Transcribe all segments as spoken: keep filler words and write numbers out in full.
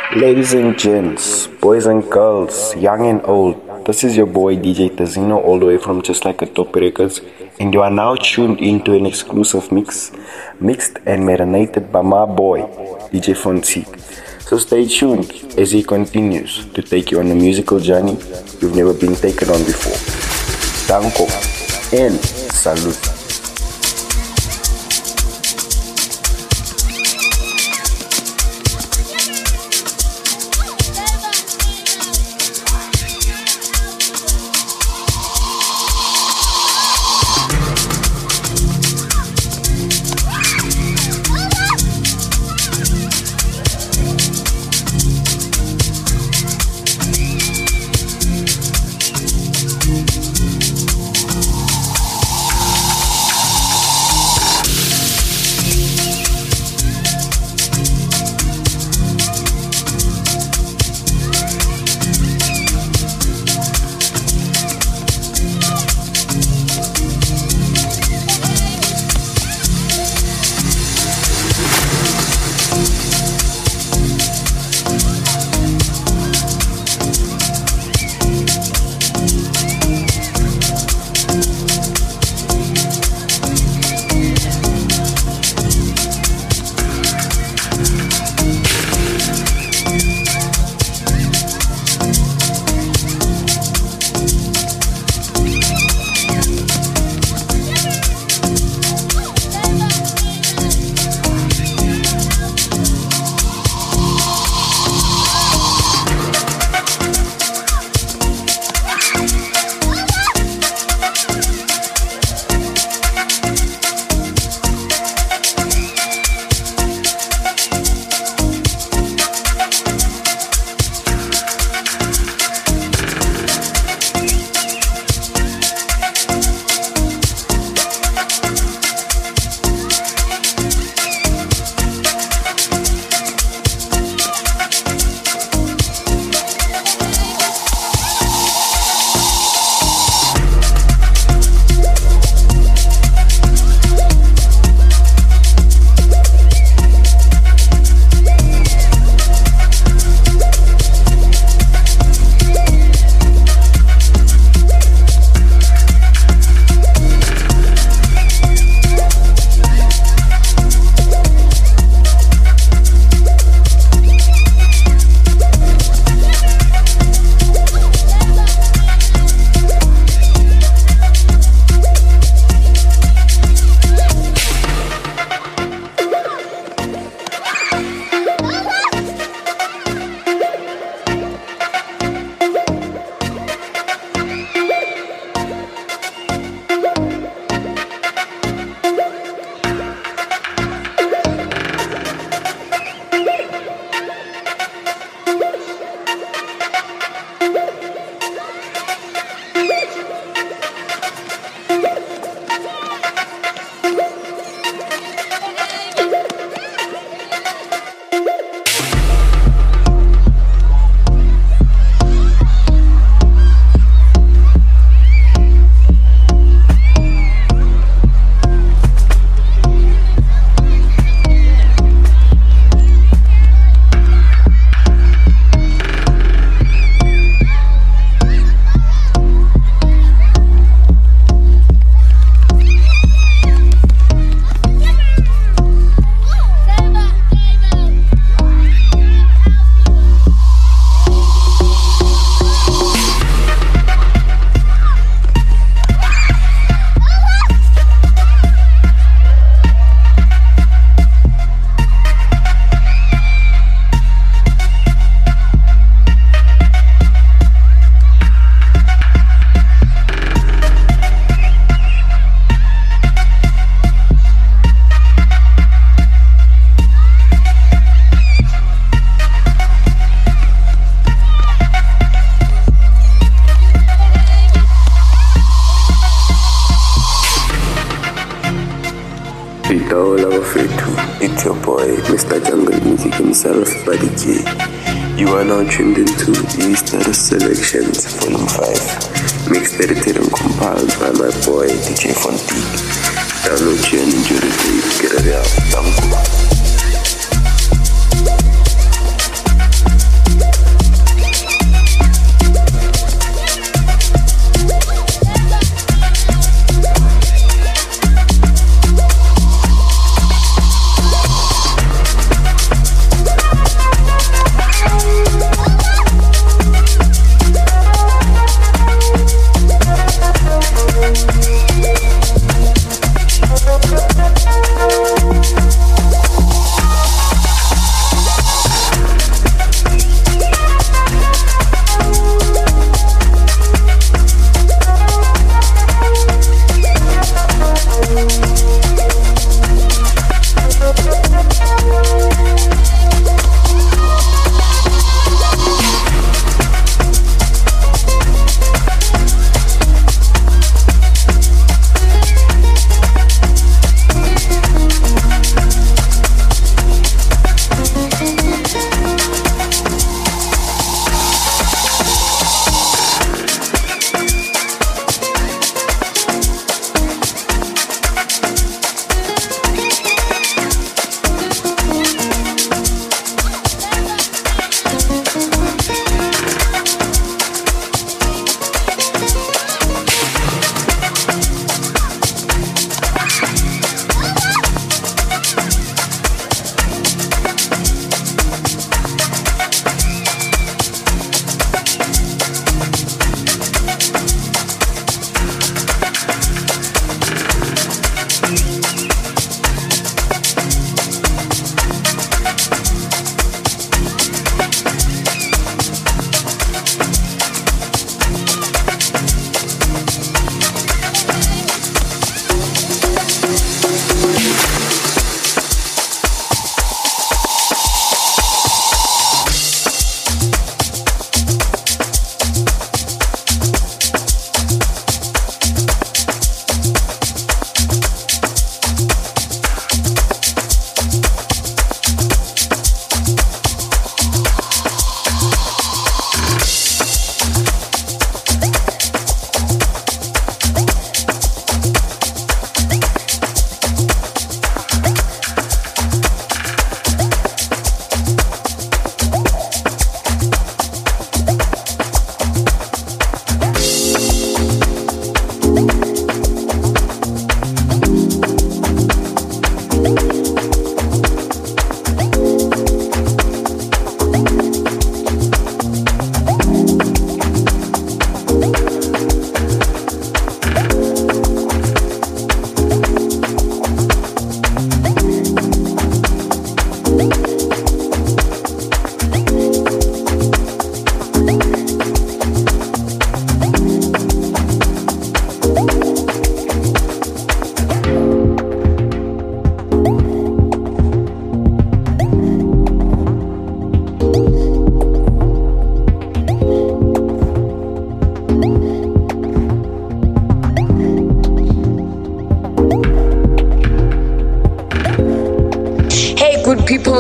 Ladies and gents, boys and girls, young and old, this is your boy D J Tazino all the way from Just Like a Top Records, and you are now tuned into an exclusive mix, mixed and marinated by my boy D J Fonseca. So stay tuned as he continues to take you on a musical journey you've never been taken on before. Danko and salute. It's your boy, Mister Jungle Music himself, Buddy J. You are now tuned into Easter Selections Volume five, mixed, edited and compiled by my boy D J Fontique. Download you and enjoy the day. Get it out. Thank you.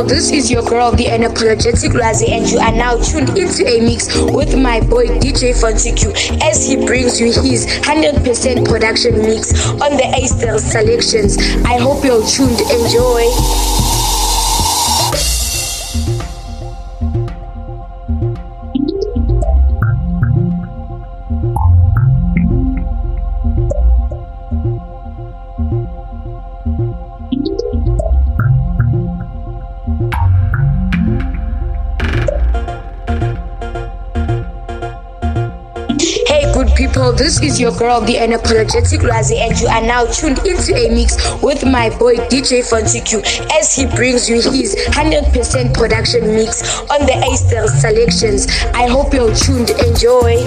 this is your girl, the unapologetic Razi, and you are now tuned into a mix with my boy D J Fontiku as he brings you his one hundred percent production mix on the A-Style selections. I hope you're tuned. Enjoy. People, this is your girl, the unapologetic Razi, and you are now tuned into a mix with my boy D J Fontiku as he brings you his one hundred percent production mix on the A-Style selections. I hope you're tuned. Enjoy.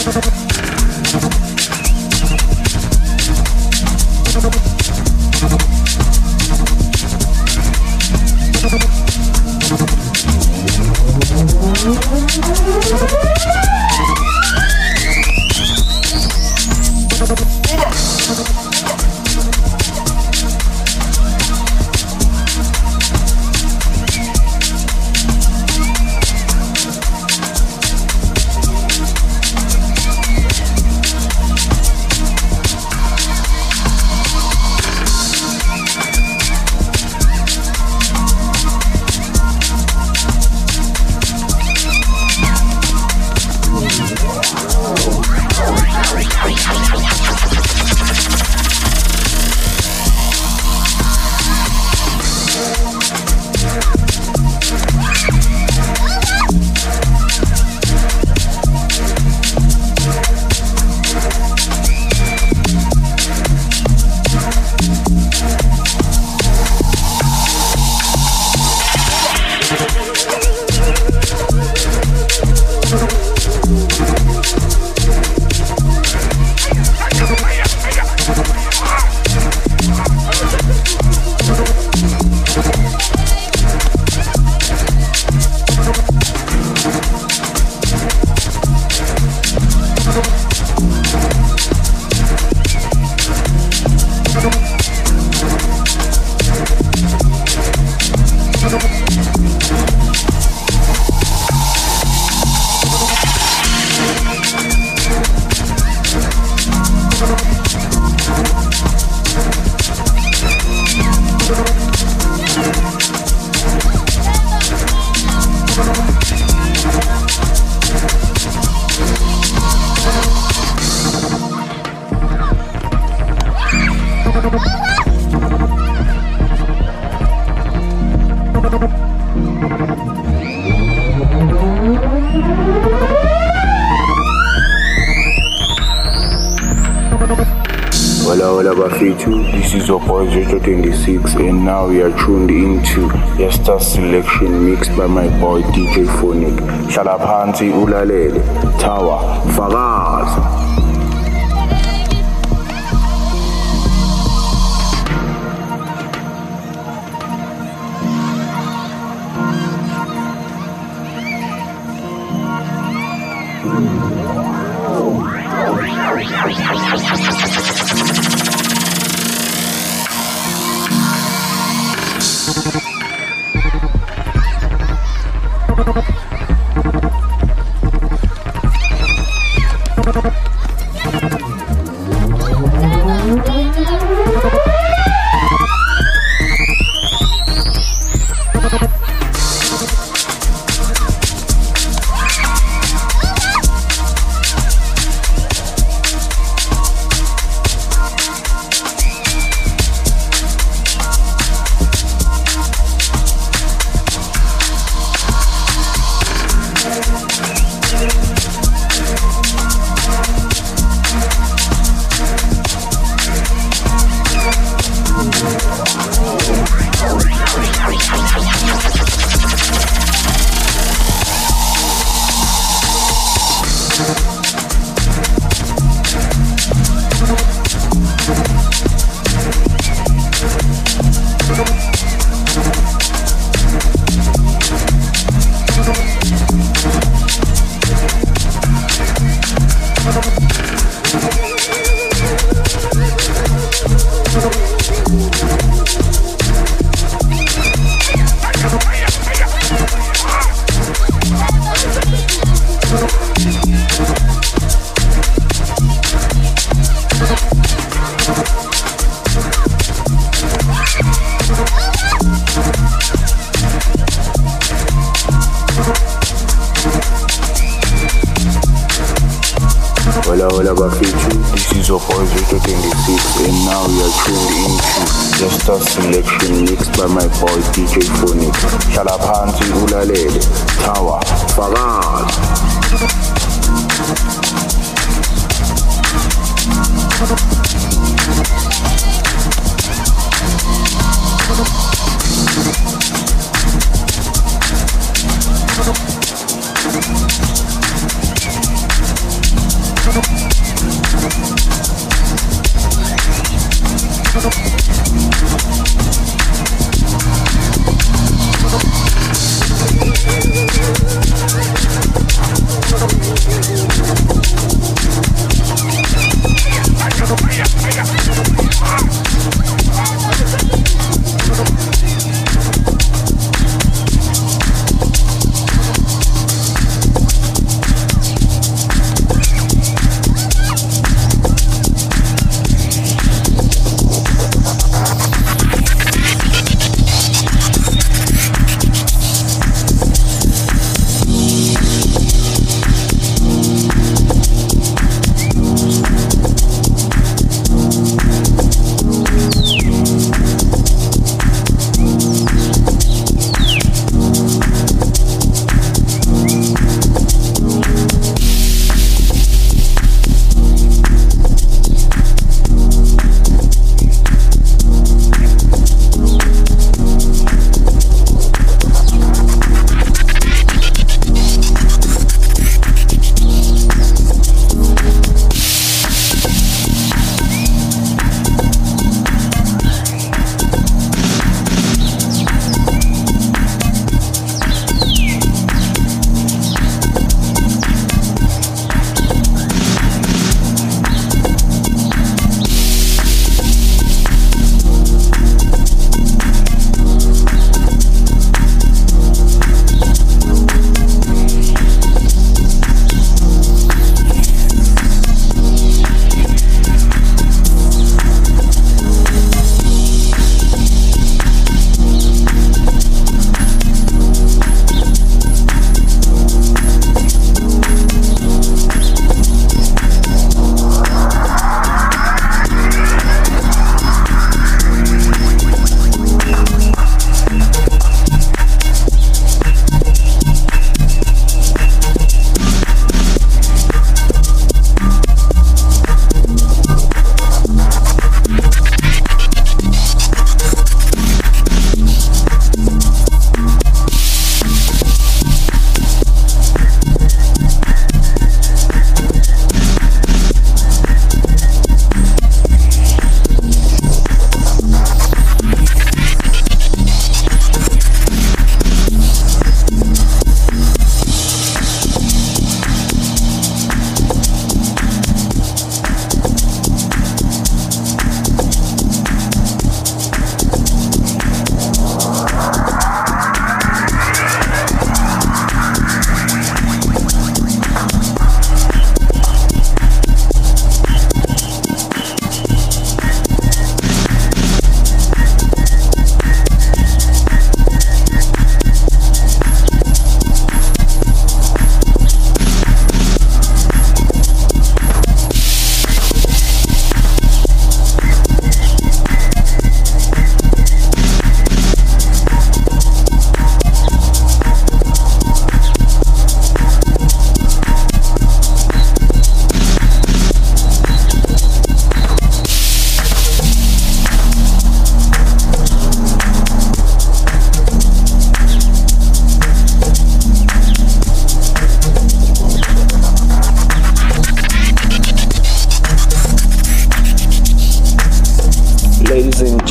This is your boy Zeta twenty-six, and now we are tuned into Yesta Selection mixed by my boy D J Phonic. Shala phansi ulalele, Tower, Fagaz. Hola, hola, Bafichu. This is your boy Zeta twenty-six, and now we are tuned into Yesta Selection mixed by my boy D J Phonic. Shala phansi ulalele, Tower, Fagaz.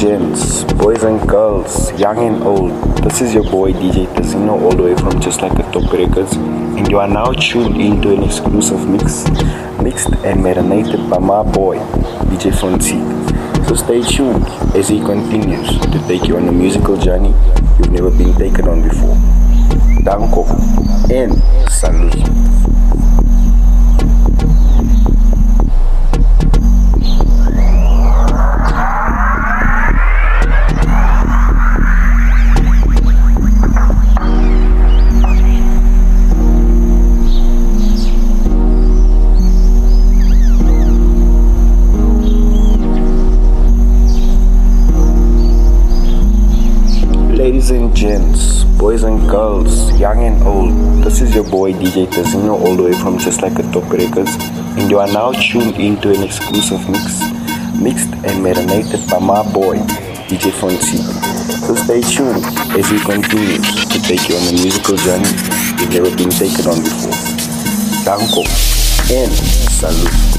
gents, boys and girls, young and old, this is your boy D J Tazino, all the way from Just Like a Top Records, and you are now tuned into an exclusive mix, mixed and marinated by my boy D J Fonzie. So stay tuned as he continues to take you on a musical journey you've never been taken on before. Danko and Salud. Ladies and gents, boys and girls, young and old, this is your boy D J Tazino, all the way from Just Like a Top Records, and you are now tuned into an exclusive mix, mixed and marinated by my boy D J Fonzie. So stay tuned as he continues to take you on a musical journey you've never been taken on before. Danko and Salud.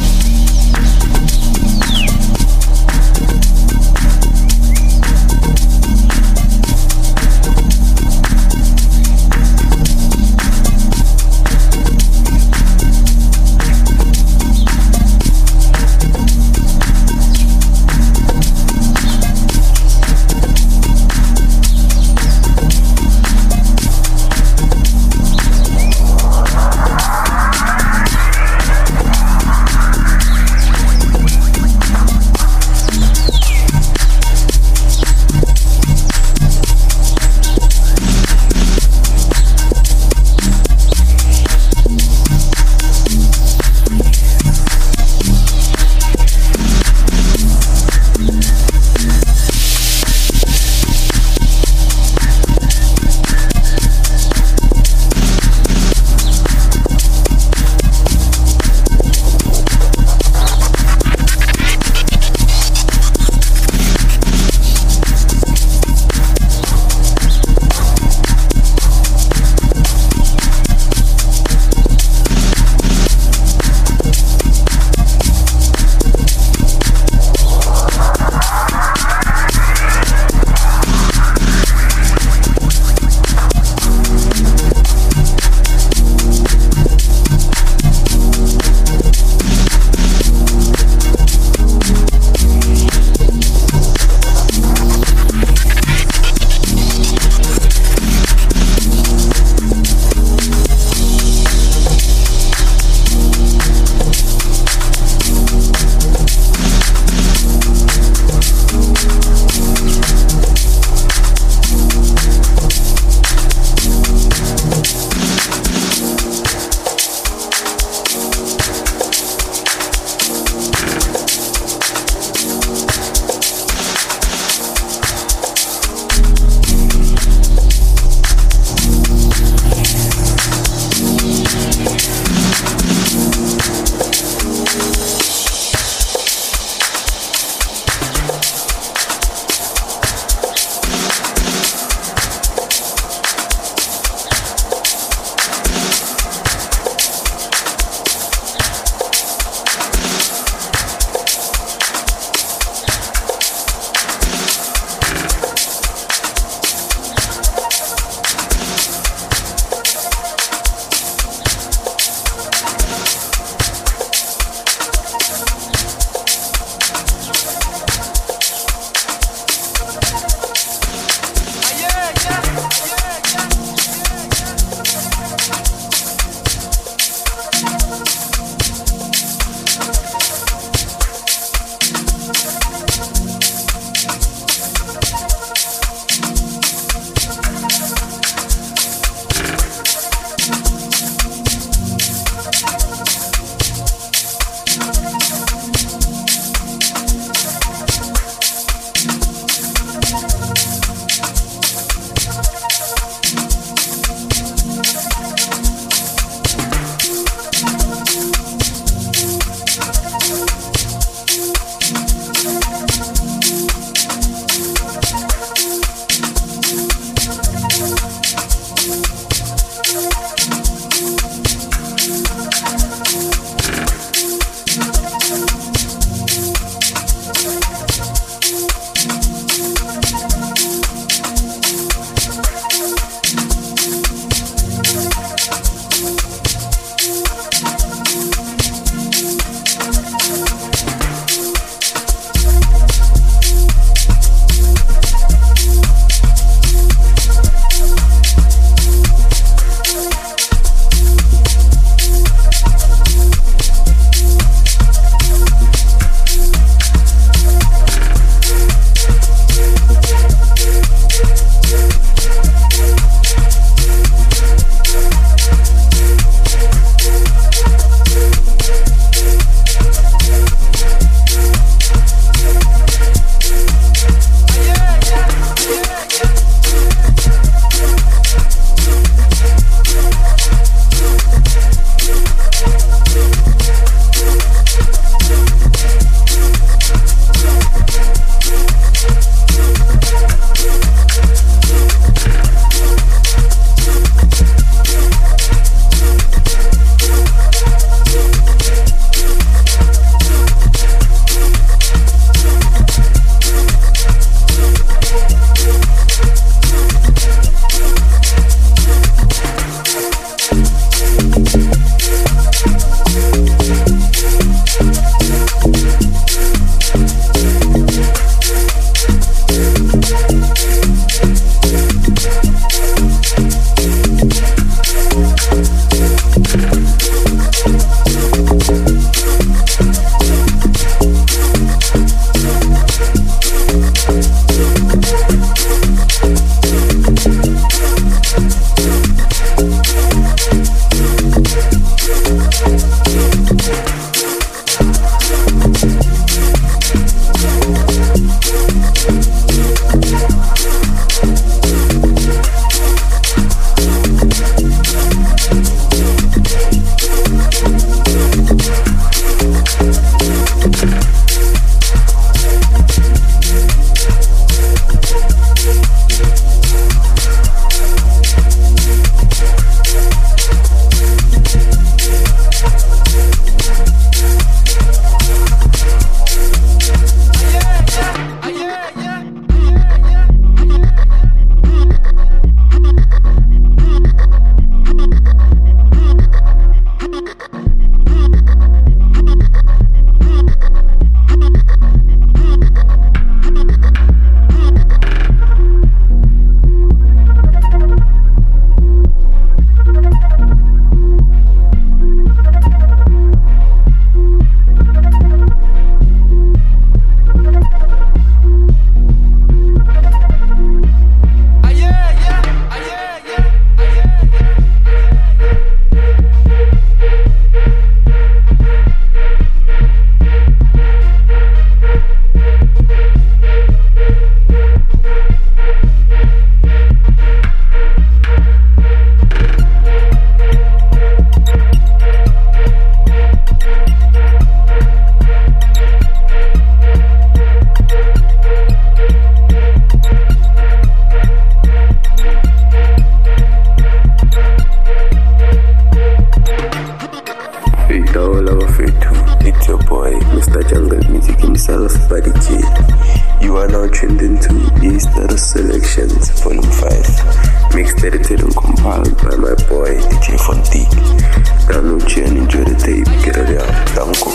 Hey, all our faith. It's your boy, Mister Jungle Music himself, Buddy J. You are now tuned into Easter Selections, Volume five. Mixed, edited, and compiled by my boy, D J Fontique. Download you and enjoy the tape. Get it out. Danko.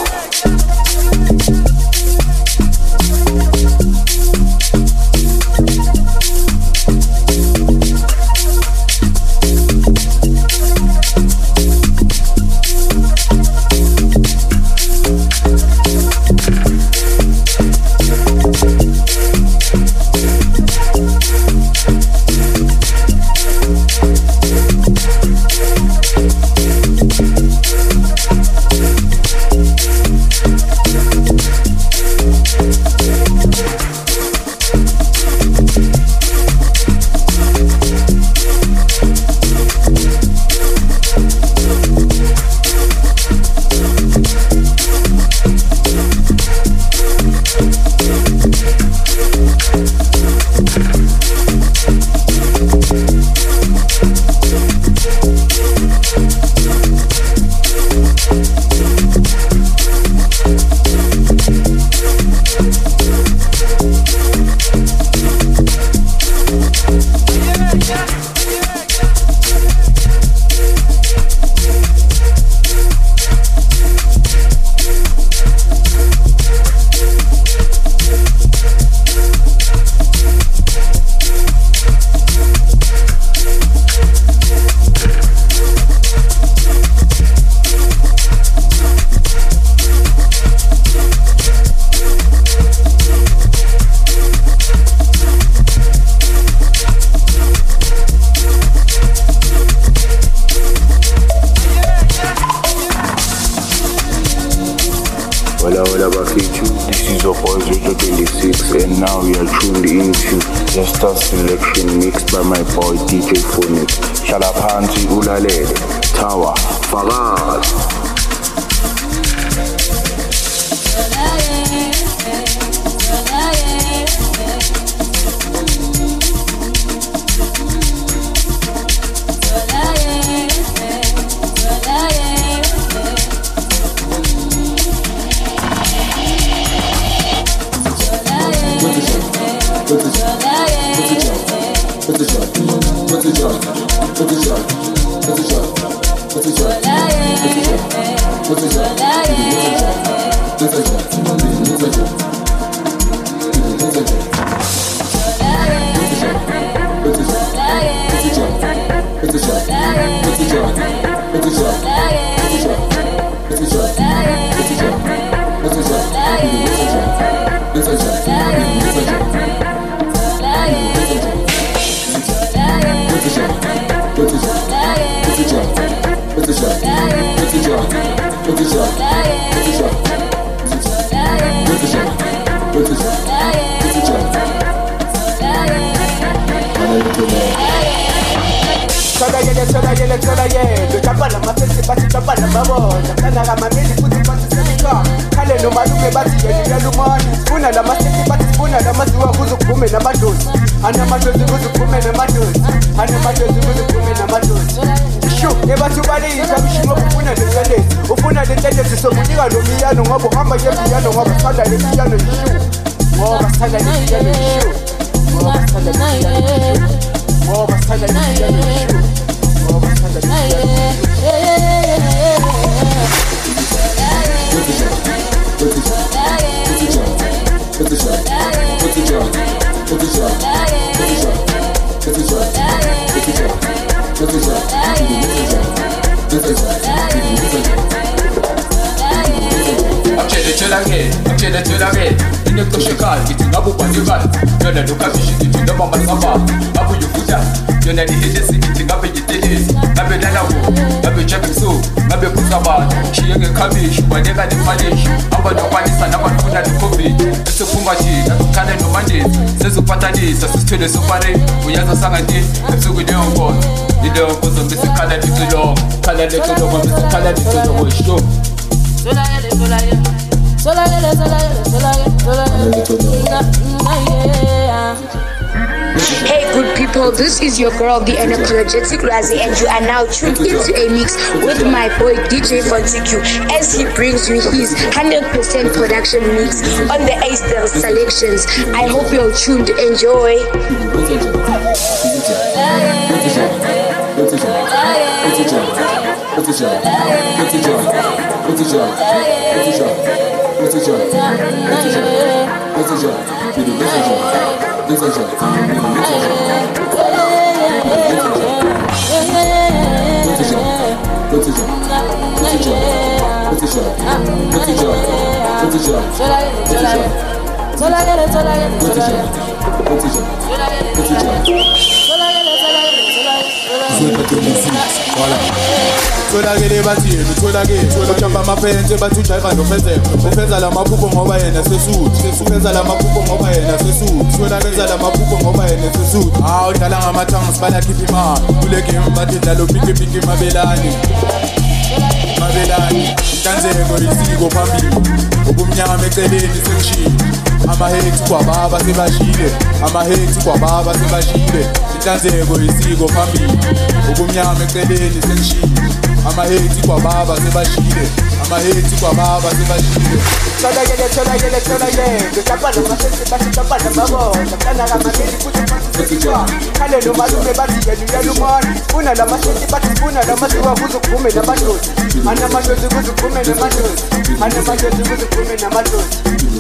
This is your boy Zeta twenty-six, and now we are tuned into Just a Selection mixed by my boy D J Phonics. Shalaphansi ulalele, Tawa, Farad. The super we have a song and it's a good day on board. You don't put some this color little long, color little long, this color little long show. Hey, good people. people, this is your girl, the unapologetic Razi, and you are now tuned into a mix with my boy D J Fontiku as he brings you his one hundred percent production mix on the A-Style selections. I hope you're tuned. Enjoy. Tholakele bathini tholakele uthamba amaphenze bathi ujayiva nofezela ufeza lamaphupho ngoba yena sesuthi ufeza lamaphupho ngoba yena sesuthi tholakeza lamaphupho ngoba yena sesuthi hawu udlala ngamathanga sibala khipha imali kule game bathi dlala upike pike mabelani mabelani intanzeko isiko phambili ubumnyama eceleni sengishilo amahethi kwababa sebashile amahethi kwababa sebashile intanzeko isiko phambili ubumnyama eceleni sengishilo amahethi kwababa sebashile amahethi kwababa sebashile tholakele tholakele tholakele ngicabana namasesi bathi cabana babona kana kamabili futhi basithiwa khale nomalume bathi yena uyalumona funa lamasesi bathi funa lamasiwa kuzuphume namadlozi anamadlozi kuzuphume namadlozi anamadlozi kuzuphume namadlozi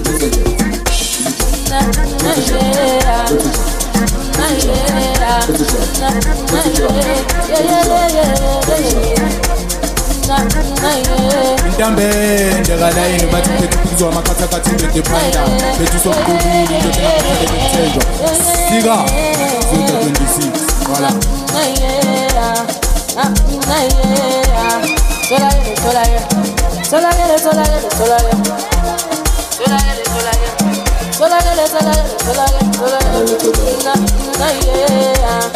intambende kalayini bathi phethu phuzwa amakhathakathi ngedephanda phethu sokubili into engakhathele bethenjwa sika zeta twenty-six wala tholakele tholakele tholakele tholakele tholakele tholakele tholakele tholakele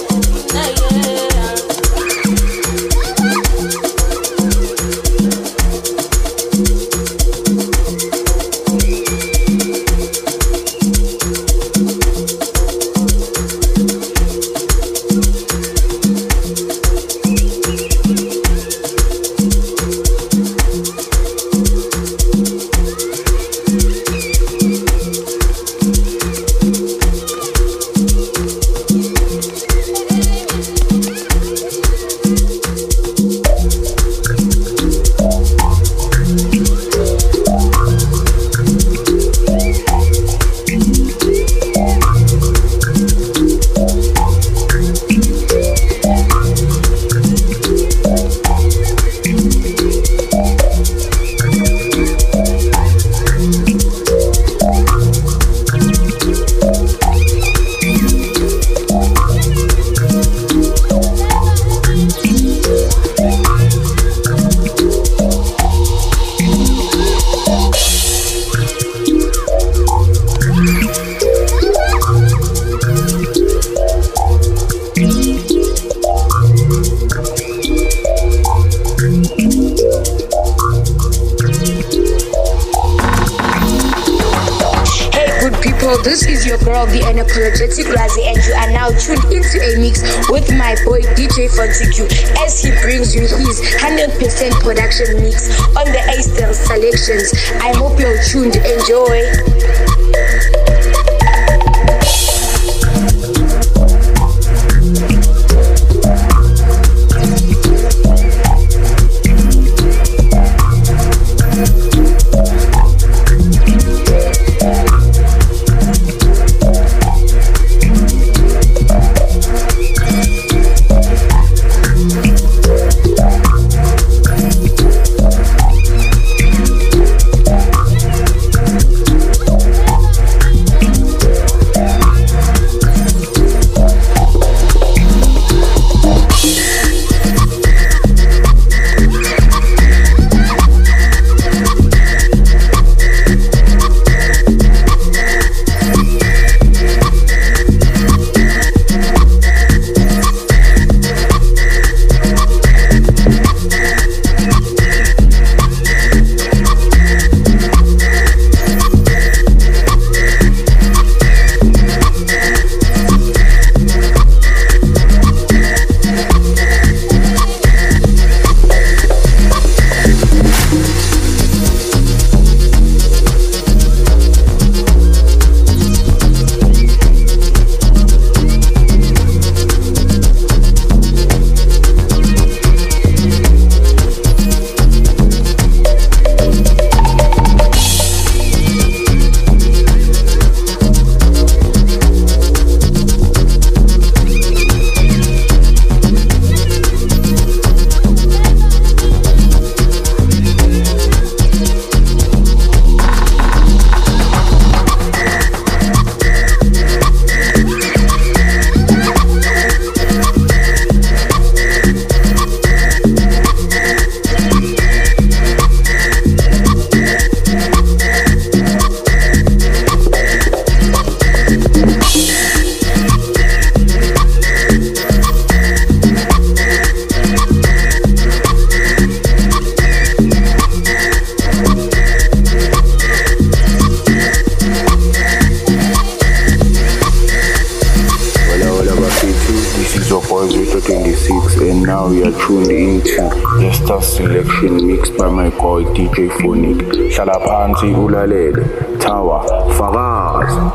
This is your girl, the unapologetic Razi, and you are now tuned into a mix with my boy D J Fontiku as he brings you his one hundred percent production mix on the A-Style selections. I hope you're tuned. Enjoy. J Phonic. Hlala phansi ulalele. Tower, fakazi.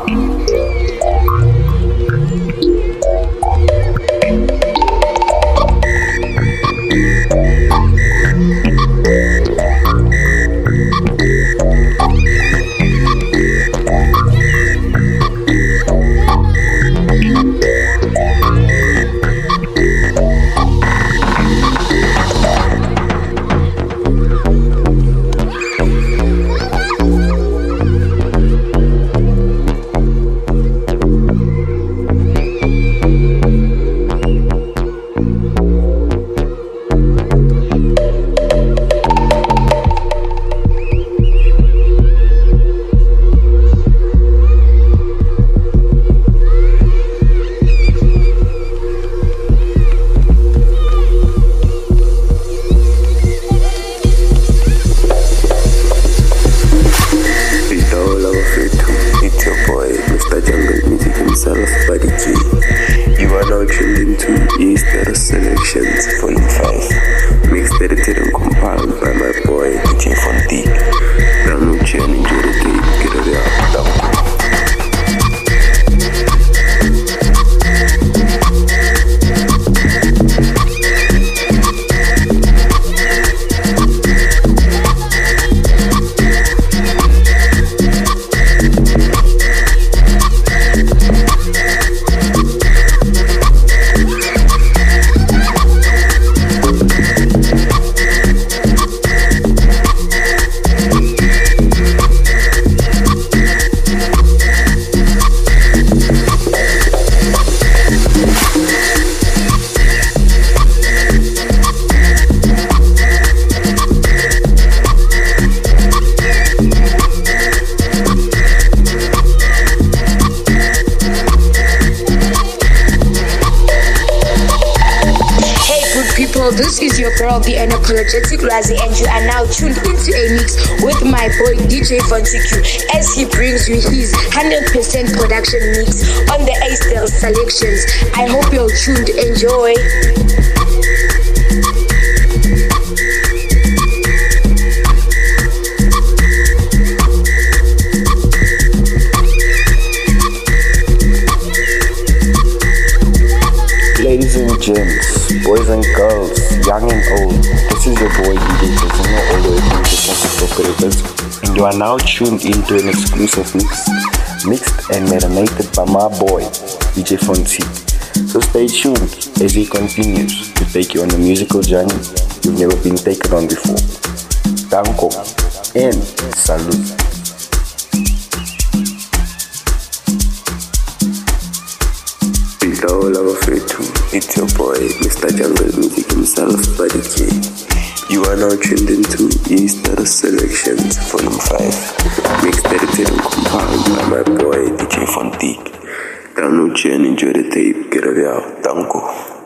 You are now tuned into East Data Selections Volume five, mixed, edited and compiled by my boy D J Fontique. Download, share and enjoy the tape. Get it out. This is your girl, the Unapologetic Razi, and you are now tuned into a mix with my boy D J Fontique as he brings you his one hundred percent production mix on the A-Style selections. I hope you're tuned. Enjoy. Ladies and gents, boys and girls, young and old, this is your boy D J Casino, all the way from the Classic Operators, and you are now tuned into an exclusive mix, mixed and marinated by my boy D J Fontique. So stay tuned as he continues to take you on a musical journey you've never been taken on before. Danko and salute. It's your boy, Mister Jungle Music himself, Buddy J. You are now tuned into East Data Selections Volume five, mixed, edited and compiled by my boy D J Fontique. Download and enjoy the tape. Get it out. Danko.